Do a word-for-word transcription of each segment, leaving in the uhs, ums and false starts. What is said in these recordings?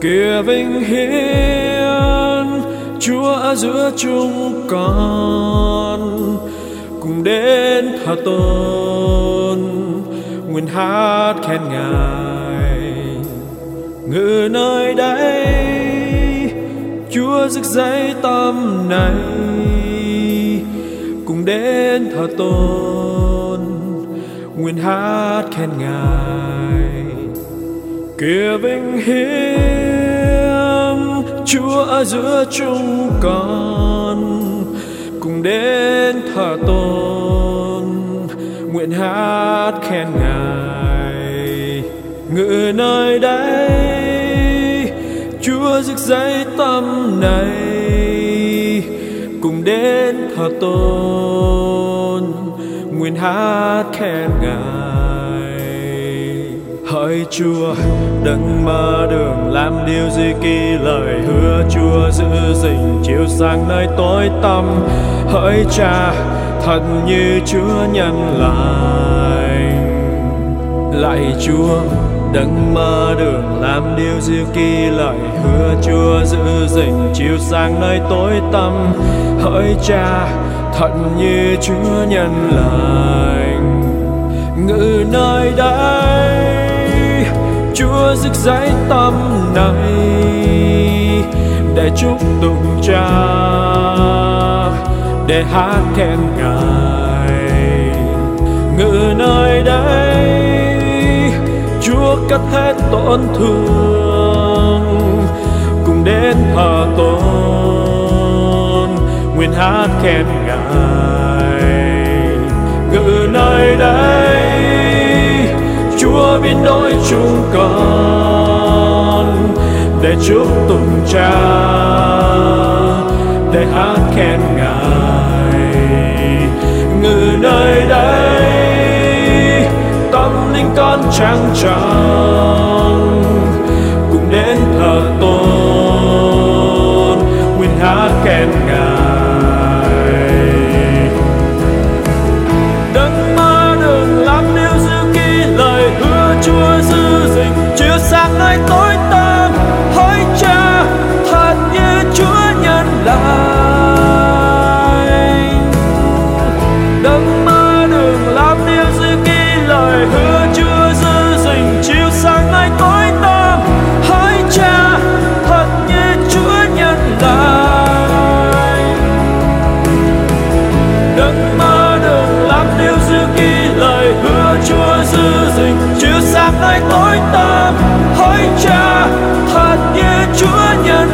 Kìa vinh hiến Chúa ở giữa chúng con, cùng đến thờ tôn nguyện hát khen Ngài. Ngự nơi đây Chúa rực dậy tâm này, cùng đến thờ tôn nguyện hát khen Ngài. Kìa vinh hiến Chúa ở giữa chúng con, cùng đến thờ tôn nguyện hát khen Ngài. Ngự nơi đây Chúa rực dậy tâm này, cùng đến thờ tôn nguyện hát khen Ngài. Hỡi Chúa đấng mở đường làm điều gì kỳ lời hứa, Chúa giữ gìn chiếu sáng nơi tối tăm. Hỡi Cha thật như Chúa nhân lành. Lạy Chúa đấng mở đường làm điều gì kỳ lời hứa, Chúa giữ gìn chiếu sáng nơi tối tăm. Hỡi Cha thật như Chúa nhân lành. Ngự nơi đây Chúa rực dậy tâm này, để chúc tụng Cha, để hát khen Ngài. Ngự nơi đây Chúa cất hết tổn thương, cùng đến thờ tôn nguyện hát khen Ngài. Ngự nơi đây Chúa biến đổi chúng con, để chúc tụng Cha, để hát khen Ngài. Ngự nơi đây tâm linh con trang trọng, cùng đến thờ tôn nguyện hát khen Ngài. Đấng mở đường làm điều giữ kỳ lời hứa, Chúa giữ gìn chiếu sáng nơi tối tăm. Hỡi Cha thật như Chúa nhân lành. Đấng mở đường làm điều giữ kỳ lời hứa, Chúa giữ gìn chiếu sáng nơi tối tăm. Hỡi Cha thật như Chúa nhân lành. Đấng mở đường làm điều giữ kỳ lời hứa, Chúa giữ gìn chiếu sáng nơi tối tăm. Hỡi Cha thật như Chúa nhân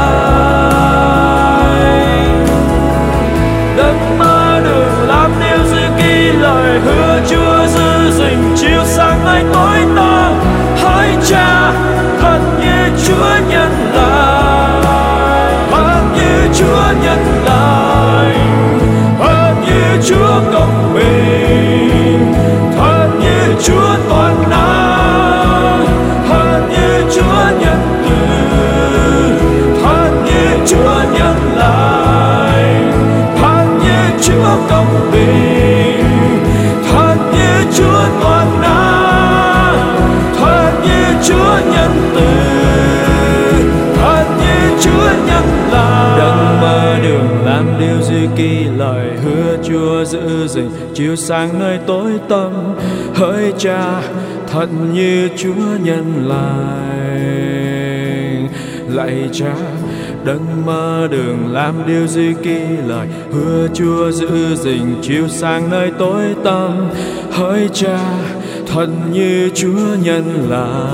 lành. Đấng mở đường làm điều giữ kỳ lời hứa, Chúa giữ gìn chiếu sáng nơi tối tăm. Hỡi Cha thật như Chúa nhân lành, thật như Chúa nhân lành, thật như Chúa công bình, thật như Chúa toàn năng, thật như Chúa nhân từ, thật như Chúa nhân lành, thật như Chúa công bình, thật như Chúa toàn năng, thật như Chúa nhân từ, thật như Chúa nhân lành. Đấng mở đường làm điều gì kỳ lời hứa, Chúa giữ gìn chiếu sáng nơi tối tăm. Hỡi Cha thật như Chúa nhân lành. Lạy Cha đấng mở đường làm điều gì kỳ lời hứa, Chúa giữ gìn chiếu sáng nơi tối tăm. Hỡi Cha thật như Chúa nhân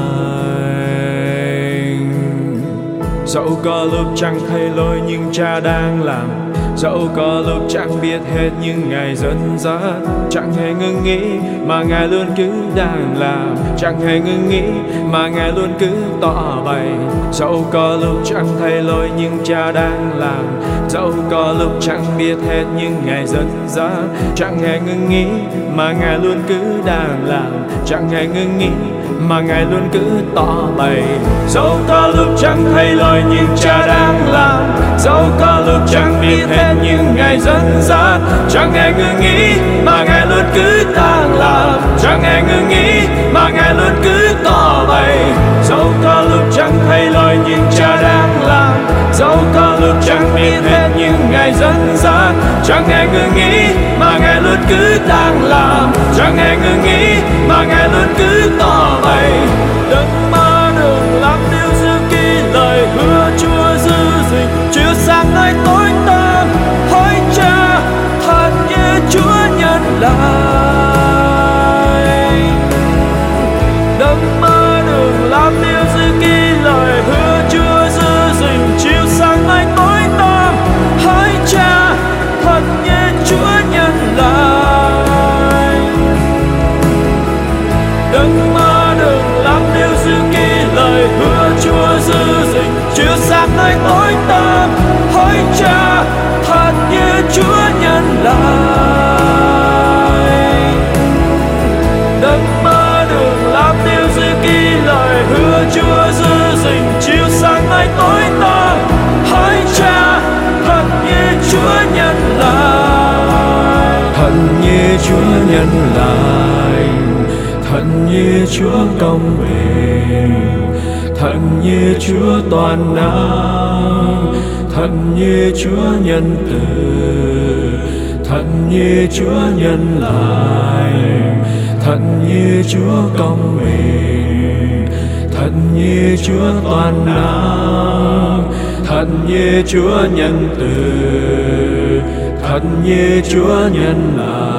lành. Dẫu có lúc chẳng thấy lối nhưng Cha đang làm, dẫu có lúc chẳng biết hết nhưng Ngài dẫn dắt. Chẳng hề ngừng nghĩ mà Ngài luôn cứ đang làm, chẳng hề ngừng nghĩ mà Ngài luôn cứ tỏ bày. Dẫu có lúc chẳng thấy lối nhưng Cha đang làm, dẫu có lúc chẳng biết hết nhưng Ngài dẫn dắt. Chẳng hề ngừng nghĩ mà Ngài luôn cứ đang làm, chẳng hề ngừng nghĩ mà Ngài luôn cứ tỏ bày. Dẫu có lúc chẳng thấy lối nhưng Cha đang làm, dẫu có lúc chẳng biết hết nhưng Ngài dẫn dắt. Chẳng hề ngừng nghĩ mà Ngài luôn cứ đang làm, chẳng hề ngừng nghĩ mà Ngài luôn cứ tỏ bày. Dẫu có lúc chẳng thấy lối nhưng Cha đang làm, dẫu có lúc chẳng biết hết nhưng Ngài dẫn dắt, chẳng hề ngừng nghĩ mà Ngài luôn cứ đang làm, chẳng hề ngừng nghĩ mà Ngài luôn cứ tỏ bày. Đấng mở đường làm điều giữ kỹ lời hứa Chúa giữ gìn, chiếu sáng nơi tối tăm. Hỡi Cha, thật như Chúa nhân lại. Đấng mở đường làm điều giữ kỹ lời hứa Chúa giữ gìn, chiếu sáng nơi tối tăm. Hỡi Cha, thật như Chúa nhân lại. Đấng mở đường làm điều giữ kỹ lời hứa Chúa giữ gìn, chiếu sáng nơi tối tăm. Hỡi Cha, thật như Chúa nhân lại. Đấng mở đường làm điều giữ kỹ lời hứa Chúa giữ gìn, chiếu sáng nơi tối tăm. Hỡi Cha, thật như Chúa nhân lại. Thật như Chúa nhân lại, thật như Chúa công bình, thật như Chúa toàn năng, thật như Chúa nhân từ, thật như Chúa nhân lại, thật như Chúa công bình, thật như Chúa toàn năng, thật như Chúa nhân từ, thật như Chúa nhân lại.